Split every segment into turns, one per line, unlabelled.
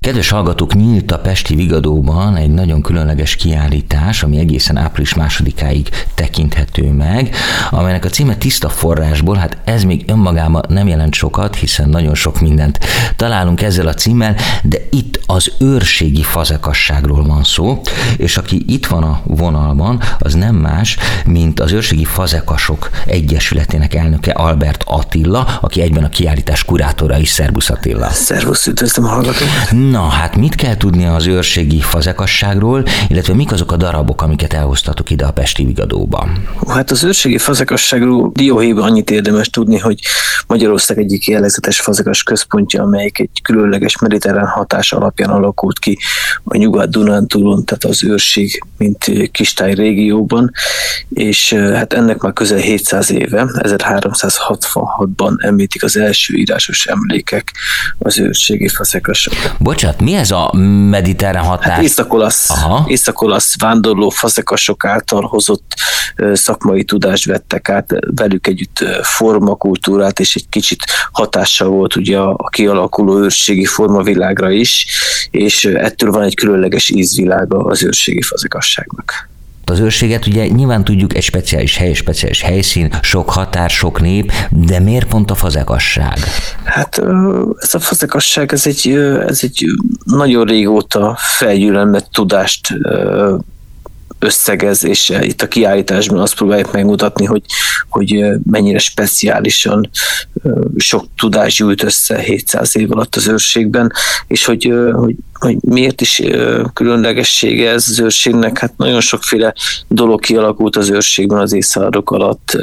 Kedves hallgatók, nyílt a pesti Vigadóban egy nagyon különleges kiállítás, ami egészen április 2-áig tekinthető meg, amelynek a címe Tiszta forrásból. Hát ez még önmagában nem jelent sokat, hiszen nagyon sok mindent találunk ezzel a címmel, de itt az őrségi fazekasságról van szó, és aki itt van a vonalban, az nem más, mint az Őrségi Fazekasok Egyesületének elnöke Albert Attila, aki egyben a kiállítás kurátora is. Szerbusz Attila!
Szervusz, üdvözlöm a hallgatókat!
Na, hát mit kell tudnia az őrségi fazekasságról, illetve mik azok a darabok, amiket elhoztatok ide a pesti Vigadóba?
Hát az őrségi fazekasságról dióhéjban annyit érdemes tudni, hogy Magyarország egyik jellegzetes fazekas központja, amelyik egy különleges mediterrán hatás alapján alakult ki a Nyugat-Dunántúlon, tehát az őrség, mint kistáj régióban, és hát ennek már közel 700 éve, 1366-ban említik az első írásos emlékek az őrségi fazekasságról.
Bocsát, mi ez a mediterrán hatás?
Hát észak-olasz vándorló fazekasok által hozott szakmai tudást vettek át, velük együtt formakultúrát, és egy kicsit hatással volt ugye a kialakuló őrségi formavilágra is, és ettől van egy különleges ízvilága az őrségi fazekasságnak.
Az őrséget ugye nyilván tudjuk, egy speciális hely, speciális helyszín, sok határ, sok nép, de miért pont a fazekasság?
Hát ez a fazekasság, ez egy nagyon régóta felgyűlölmett tudást összegez, és itt a kiállításban azt próbáljuk megmutatni, hogy mennyire speciálisan sok tudás gyűlt össze 700 év alatt az őrségben, és hogy miért is különlegessége ez az őrségnek. Hát nagyon sokféle dolog kialakult az őrségben az évszázadok alatt.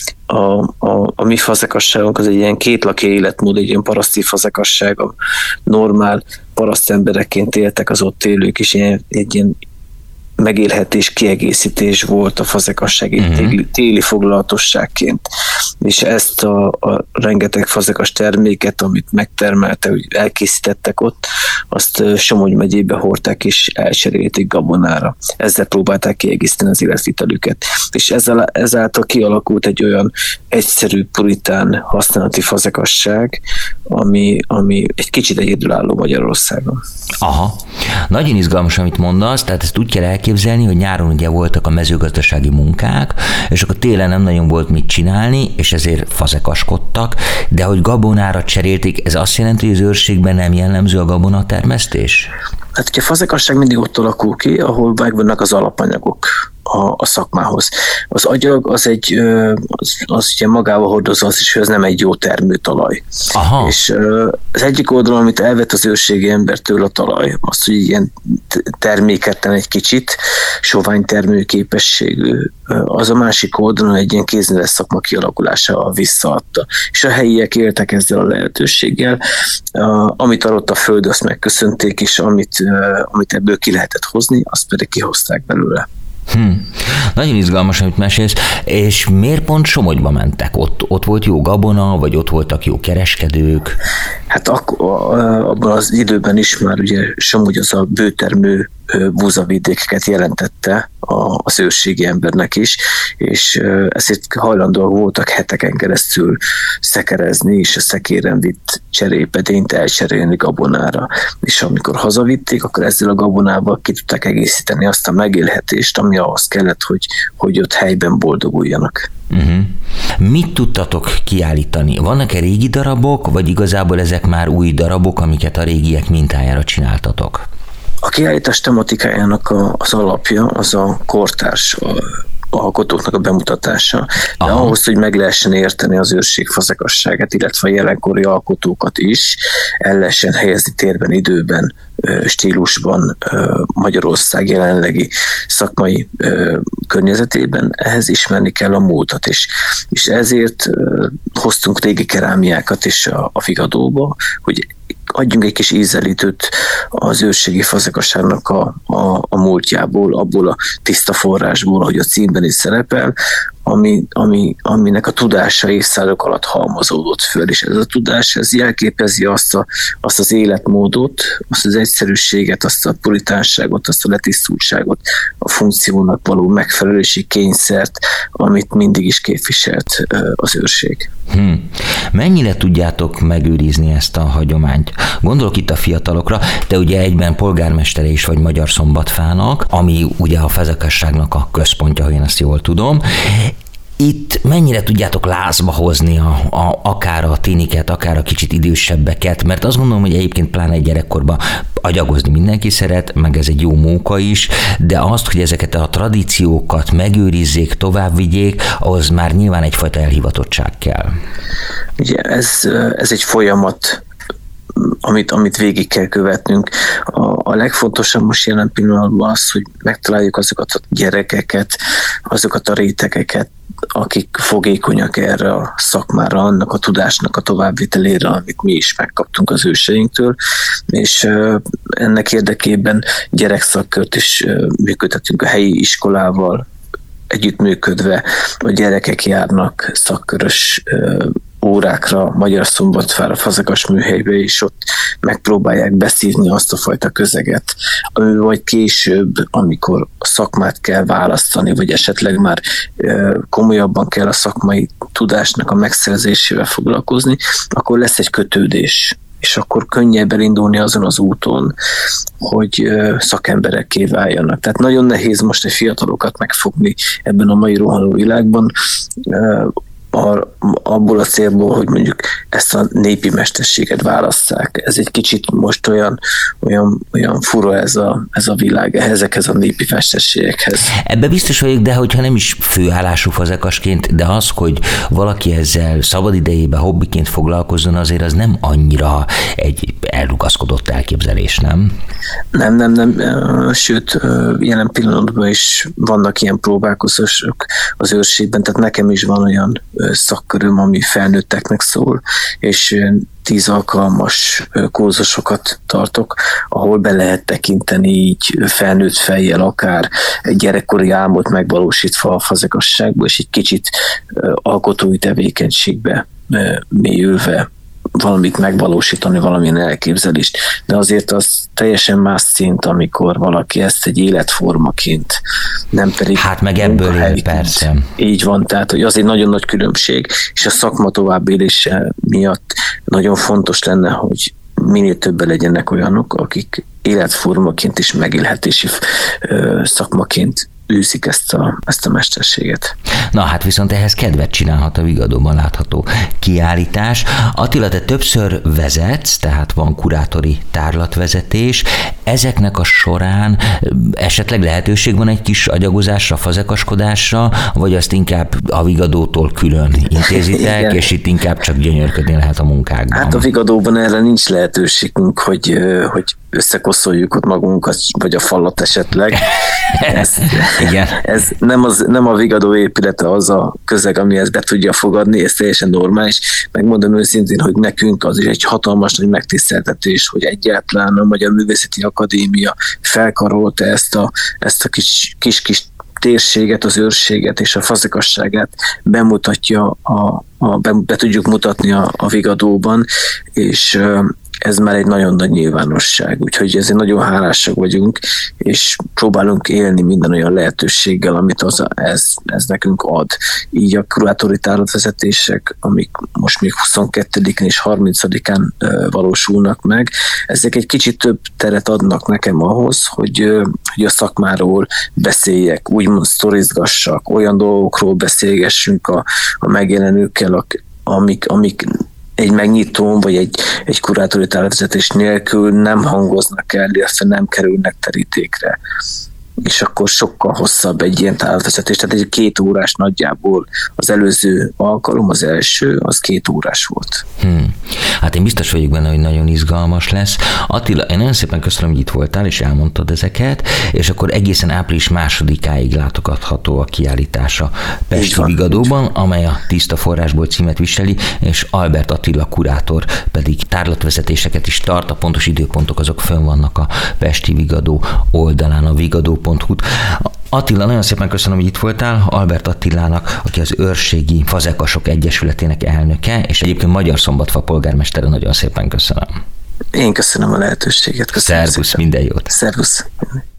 A mi fazekasságunk az egy ilyen kétlaki életmód, egy ilyen paraszti fazekasság, a normál parasztemberekként éltek az ott élők, és egy ilyen megélhetés, kiegészítés volt a fazekasság téli foglalatosságként. És ezt a rengeteg fazekas terméket, amit megtermeltek, elkészítettek ott, azt Somogy megyébe hordták és elcserélték gabonára. Ezzel próbálták kiegészíteni az életvitelüket. És ezáltal kialakult egy olyan egyszerű, puritán használati fazekasság, ami egy kicsit egyedülálló Magyarországon.
Aha. Nagyon izgalmas, amit mondasz, tehát ezt úgy kell elképzelni, hogy nyáron ugye voltak a mezőgazdasági munkák, és akkor télen nem nagyon volt mit csinálni, és ezért fazekaskodtak, de hogy gabonára cserélték, ez azt jelenti, hogy az őrségben nem jellemző a gabonatermesztés?
Hát a fazekasság mindig ott alakul ki, ahol megvannak az alapanyagok a szakmához. Az agyag az ugye magával hordozza az is, hogy ez nem egy jó termőtalaj.
Aha.
És az egyik oldalon, amit elvett az őrségi embertől a talaj, az, hogy ilyen terméketlen egy kicsit, sovány termőképességű, az a másik oldalon egy ilyen kézműves szakma kialakulása visszaadta. És a helyiek éltek ezzel a lehetőséggel, amit adott a föld, azt megköszönték, és amit ebből ki lehetett hozni, azt pedig kihozták belőle.
Nagyon izgalmas, amit mesélsz, és miért pont Somogyba mentek? Ott volt jó gabona, vagy ott voltak jó kereskedők?
Hát abban az időben is már ugye Somogy az a bőtermő búzavidékeket jelentette az őrségi embernek is, és ezért hajlandóak voltak heteken keresztül szekerezni, és a szekéren vitt cserépedényt elcserélni gabonára. És amikor hazavitték, akkor ezzel a gabonával ki tudták egészíteni azt a megélhetést, ami ahhoz kellett, hogy ott helyben boldoguljanak.
Uh-huh. Mit tudtatok kiállítani? Vannak-e régi darabok, vagy igazából ezek már új darabok, amiket a régiek mintájára csináltatok?
A kiállítás tematikájának az alapja az a kortárs alkotóknak a bemutatása. De ahhoz, hogy meg lehessen érteni az őrség fazekasságát, illetve a jelenkori alkotókat is, el lehessen helyezni térben, időben, stílusban Magyarország jelenlegi szakmai környezetében, ehhez ismerni kell a múltat, és ezért hoztunk régi kerámiákat is a Vigadóba, hogy adjunk egy kis ízelítőt az őrségi fazekasságnak a múltjából, abból a tiszta forrásból, ahogy a címben is szerepel, aminek a tudása évszázadok alatt halmozódott föl, és ez a tudás, ez jelképezi azt az életmódot, azt az egyszerűséget, azt a puritánságot, azt a letisztultságot, a funkciónak való megfelelési kényszert, amit mindig is képviselt az őrség.
Mennyire tudjátok megőrizni ezt a hagyományt? Gondolok itt a fiatalokra, te ugye egyben polgármestere is vagy Magyarszombatfának, ami ugye a fezekesságnak a központja, ha én ezt jól tudom. Itt mennyire tudjátok lázba hozni akár a tiniket, akár a kicsit idősebbeket, mert azt gondolom, hogy egyébként pláne egy gyerekkorban agyagozni mindenki szeret, meg ez egy jó móka is, de azt, hogy ezeket a tradíciókat megőrizzék, továbbvigyék, ahhoz már nyilván egyfajta elhivatottság kell.
Ugye ez egy folyamat, amit végig kell követnünk. A legfontosabb most jelen pillanatban az, hogy megtaláljuk azokat a gyerekeket, azokat a rétegeket, akik fogékonyak erre a szakmára, annak a tudásnak a továbbvitelére, amit mi is megkaptunk az őseinktől, és ennek érdekében gyerekszakkört is működtetünk a helyi iskolával, együttműködve a gyerekek járnak szakkörös órákra, Magyarszombatfára, Fazekas műhelybe, és ott megpróbálják beszívni azt a fajta közeget, ami vagy később, amikor a szakmát kell választani, vagy esetleg már komolyabban kell a szakmai tudásnak a megszerzésével foglalkozni, akkor lesz egy kötődés, és akkor könnyebb elindulni azon az úton, hogy szakemberekké váljanak. Tehát nagyon nehéz most egy fiatalokat megfogni ebben a mai rohanó világban, abból a célból, hogy mondjuk ezt a népi mesterséget válasszák. Ez egy kicsit most olyan fura ez a világ, ezekhez a népi mesterségekhez.
Ebbe biztos vagyok, de hogyha nem is főállású fazekasként, de az, hogy valaki ezzel szabadidejében hobbiként foglalkozzon, azért az nem annyira egy elrugaszkodott elképzelés, nem?
Nem. Sőt, jelen pillanatban is vannak ilyen próbálkozások az őrségben, tehát nekem is van olyan szakköröm, ami felnőtteknek szól, és 10 alkalmas kurzusokat tartok, ahol be lehet tekinteni így felnőtt fejjel, akár egy gyerekkori álmot megvalósítva a fazekasságba, és egy kicsit alkotói tevékenységbe mélyülve valamit megvalósítani, valamilyen elképzelést. De azért az teljesen más szint, amikor valaki ezt egy életformaként, nem pedig...
Hát meg ebből él, persze.
Így van, tehát hogy az egy nagyon nagy különbség, és a szakma továbbélése miatt nagyon fontos lenne, hogy minél többen legyenek olyanok, akik életformaként és megélhetési szakmaként űzik ezt a mesterséget.
Na hát viszont ehhez kedvet csinálhat a Vigadóban látható kiállítás. Attila, te többször vezetsz, tehát van kurátori tárlatvezetés. Ezeknek a során esetleg lehetőség van egy kis agyagozásra, fazekaskodásra, vagy azt inkább a Vigadótól külön intézitek, igen, és itt inkább csak gyönyörködni lehet a munkákban?
Hát a Vigadóban erre nincs lehetőségünk, hogy összekoszoljuk ott magunkat, vagy a falat esetleg.
Igen.
Ez nem a Vigadó épülete az a közeg, ami ezt be tudja fogadni, ez teljesen normális. Megmondom őszintén, hogy nekünk az is egy hatalmas nagy megtiszteltetés, hogy egyáltalán a Magyar Művészeti Akadémia felkarolta ezt a kis térséget, az őrséget és a fazekasságát bemutatja, be tudjuk mutatni a Vigadóban, és ez már egy nagyon nagy nyilvánosság, úgyhogy ezért nagyon hálásak vagyunk, és próbálunk élni minden olyan lehetőséggel, amit ez nekünk ad. Így a kurátori tárlatvezetések, amik most még 22-én és 30-án valósulnak meg, ezek egy kicsit több teret adnak nekem ahhoz, hogy a szakmáról beszéljek, úgymond sztorizgassak, olyan dolgokról beszélgessünk a megjelenőkkel, amik egy megnyitón, vagy egy kurátori tárlatvezetés nélkül nem hangoznak el, illetve nem kerülnek terítékre. És akkor sokkal hosszabb egy ilyen tárlatvezetés. Tehát egy 2 órás nagyjából az előző alkalom, az első, az 2 órás volt.
Hát én biztos vagyok benne, hogy nagyon izgalmas lesz. Attila, én nagyon szépen köszönöm, hogy itt voltál, és elmondtad ezeket, és akkor egészen április 2-áig látogatható a kiállítás a Pesti Vigadóban, amely a Tiszta forrásból címet viseli, és Albert Attila kurátor pedig tárlatvezetéseket is tart, a pontos időpontok azok fönn vannak a Pesti Vigadó oldalán, a vigadó.hu-t. Attila, nagyon szépen köszönöm, hogy itt voltál. Albert Attilának, aki az Őrségi Fazekasok Egyesületének elnöke, és egyébként Magyarszombatfa polgármestere, nagyon szépen köszönöm.
Én köszönöm a lehetőséget.
Szervusz, minden jót.
Szervusz.